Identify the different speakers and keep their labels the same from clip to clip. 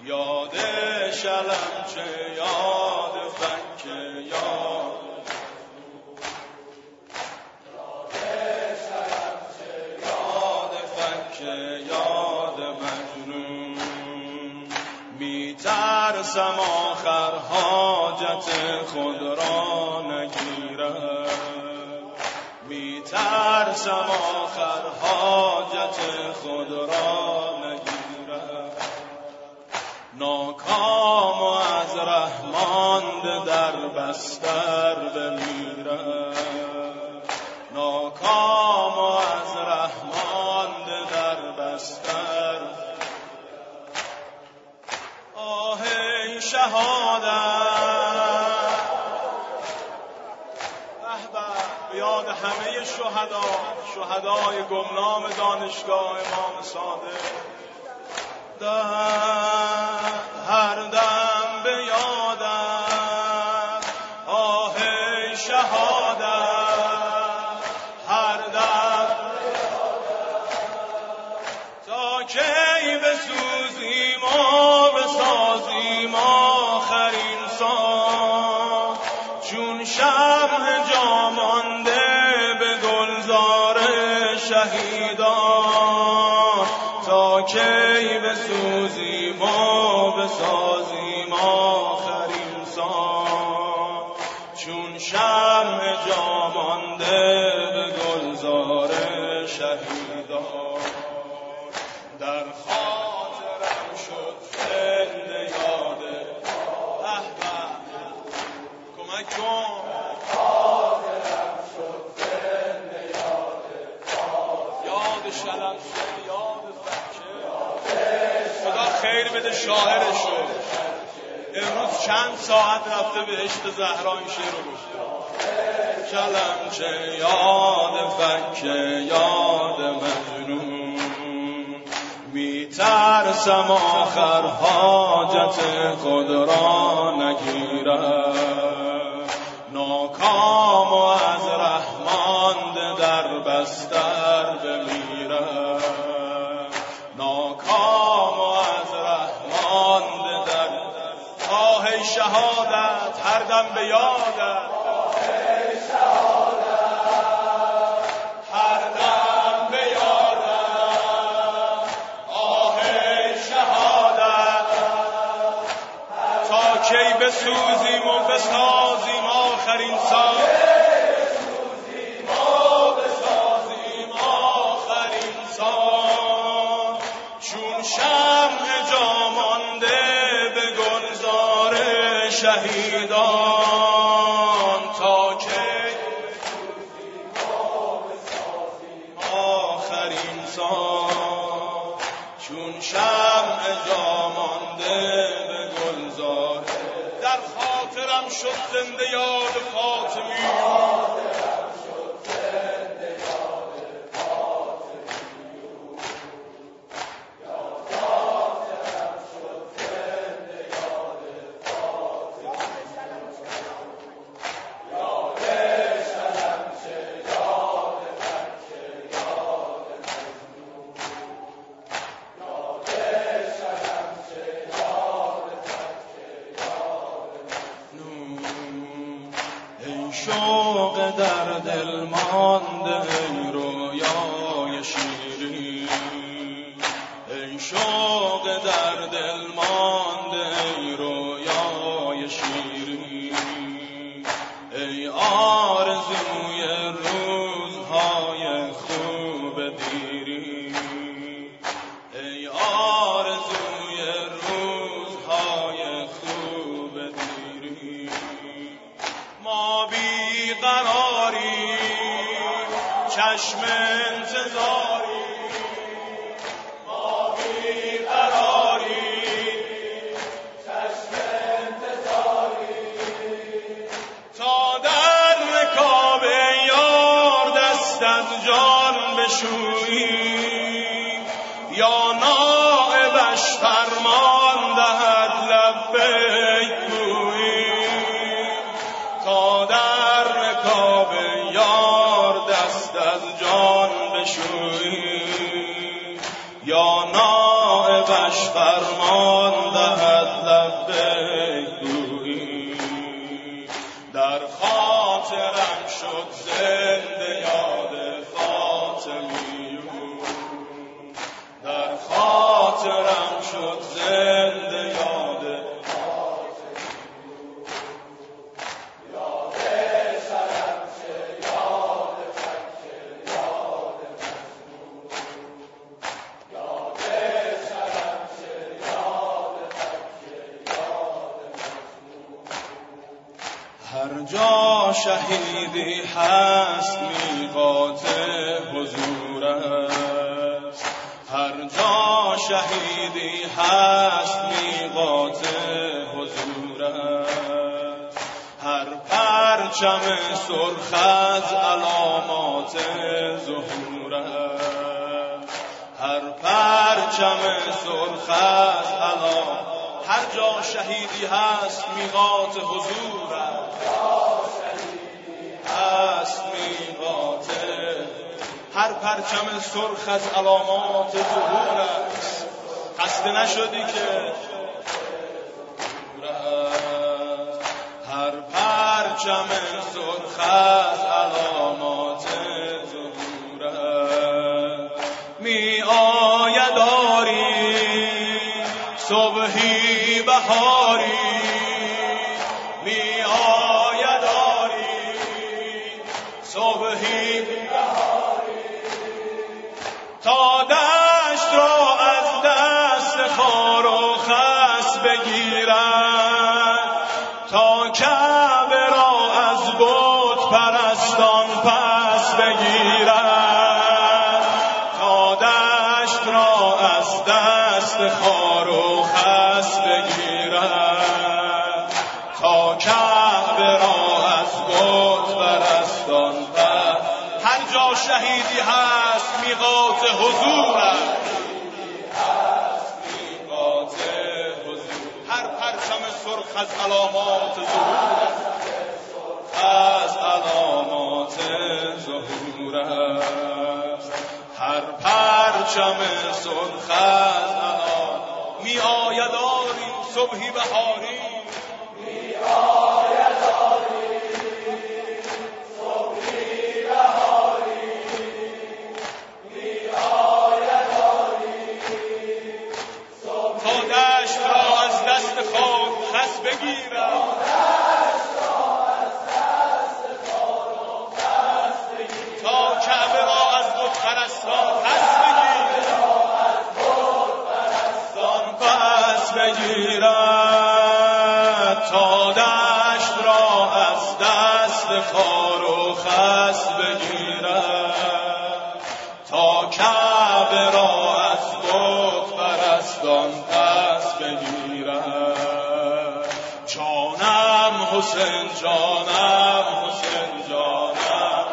Speaker 1: یاد شلمچه یاد فکه یاد یاد مجنون میترسم آخر حاجت خود را نگیرم میترسم آخر حاجت خود را نگیرم ناکام و از ره مانده در بستر بمیرم ناکام و از ره مانده در بستر آه ای شهادت به یاد همه شهدای گمنام دانشگاه امام صادق هر دم به یادم آه ای شهادت هر دم تا کی بسوزیم و بسازیم آخرین سان چون شمع جا مانده به گلزار شهیدان تا کی بسوزیم و بسازیم آخرین سان چون شمع جا مانده به گلزار شهیدان در خاطرم شد زنده یاده کمک کن یاد شلمچه یاد فکه خدا خیر بده شاعرشو امروز چند ساعت رفته به عشق زهرا این شعر رو گفته شلمچه یاد فکه یاد مجنون میترسم آخر حاجت خود را نگیرم ناکام و از ره مانده در بستر بمیرم ناکام و از ره مانده در آه ای شهادت هر دم به یادت کی بسوزیم و بسازیم آخرین سان چون شمع جا مانده به گلزار شهیدان تا کی بسوزیم و بسازیم آخرین سان چون شمع جا مانده به گلزار در خاطرم شد زنده یاد فاطمی شوق در دل مانده ای رویای شیرین ای شوق در دل مانده ای رویای شیرین ای آرزوی روزهای خوب دیری ای آرزوی روزهای خوب دیری ما بی قراری چشم انتظاری ما بی قراری چشم انتظاری تا در رکاب یار دست از جان بشویی یا نائبش فرمان دهد لبیک گویی تا در رکاب یار دست از جان بشویی یا نائب چراغش فرمان دهد لبیک گویی. در خاطرم شد زنده یاد فاطمیون، در خاطرم شد زنده یاد هر جا شهیدی هست میقات حضور است، هر جا شهیدی هست میقات حضور است. هر پرچم سرخ از علامات ظهور است، هر پرچم سرخ از علامات. هر جا شهیدی هست میقات حضور است، میقات. هر پرچم سرخ از علامات ظهور است. خسته نشدی که هر پرچم سرخ از علامات ظهور است. می آید آری صبحی بهاری، می آید آری صبحی بهاری، تا دشت را از دست خار و خس بگیرد، تا کعبه را از بت پرستان پس بگیرد، تا دشت را از دست خار و خس بگیرد، تا کعبه را از بت پرستان پس. هر جا شهیدی هست میقات حضور است، میقات حضور. هر پرچم سرخ از علامات ظهور است، از علامات ظهور است. هر پرچم سرخ از علامات. می آید آری صبحی بهاری، می آید آری صبحی بهاری، می آید آری صبحی. تا دشت را از دست خار خس بگیرد، تا کعبه را از بت پرستان پس بگیرد، تا دشت را از دست خار و خس بگیرد، تا کعبه را از بت پرستان پس بگیرد. جانم حسین، جانم حسین، جانم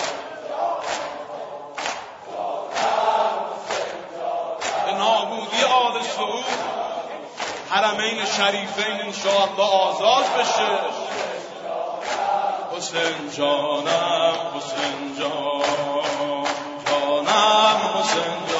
Speaker 1: به نابودی آل سعود حرمین شریفین انشاءالله آزاد بشه. حسین جانم، حسین جان، جانم حسین جان.